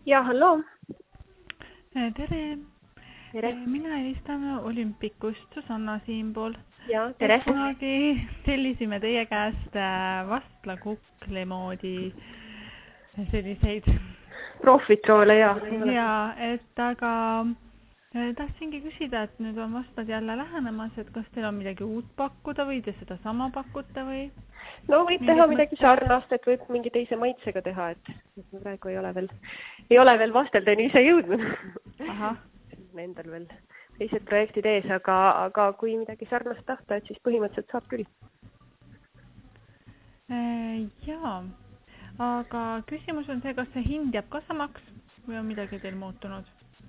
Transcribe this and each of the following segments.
Ja, hallo. Tere. Tere. Mina helistan Olümpikust, Susanna siinpool. Ja, tere. Kunagi tellisime teie käest vastla kukli moodi selliseid Profitroole, ja. Ja, et aga tahtsingi küsida, et nüüd on vastlad jälle lähenemas, et kas teil on midagi uut pakkuda või te seda sama pakute või? No võib teha midagi sarnast, et võib mingi teise maitsega teha, et praegu ei ole veel vasteldeni ise jõudnud. Aha. Endal veel teised projektid ees, aga kui midagi sarnast tahta, et siis põhimõtteliselt saab küll. Jaa, aga küsimus on see, kas see hind jääb kasamaks või on midagi teil muutunud?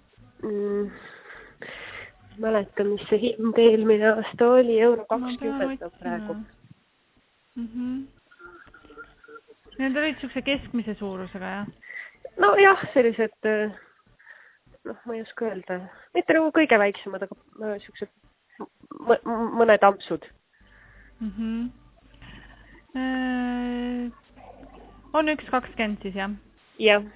Mäleta, mis see hind eelmine aasta oli, €20 praegu. Need olid siukse keskmise suurusega, jah? No jah, sellised, ma ei oska öelda. Mitte nagu kõige väiksemad, aga siuksed mõned ampsud. On 1,20 siis, jah? Jah.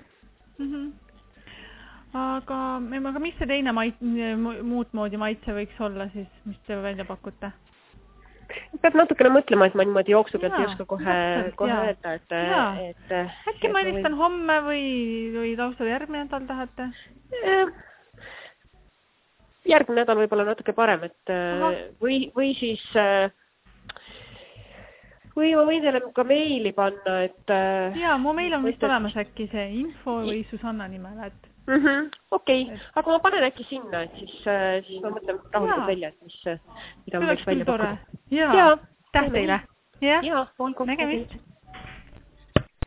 Aga mis see teine muud moodi maitse võiks olla siis, mis te välja pakute? Peab natukene mõtlema, et ma niimoodi jooksu pealt ei oska kohe öelda, et... Äkki ma helistan homme või lausa järgmine nädal tahate? Järgmine nädal võib-olla natuke parem, et või siis... Või ma võin teile ka meili panna, et... Jaa, mu meil on vist olemas äkki see info või Susanna nimel, et... Okei, aga ma panen äkki sinna, et siis ma mõtlen rahulikult välja, et mida ma võiks välja pakkuda. Jaa, täht teile. Jaa, olgu. Nägemist.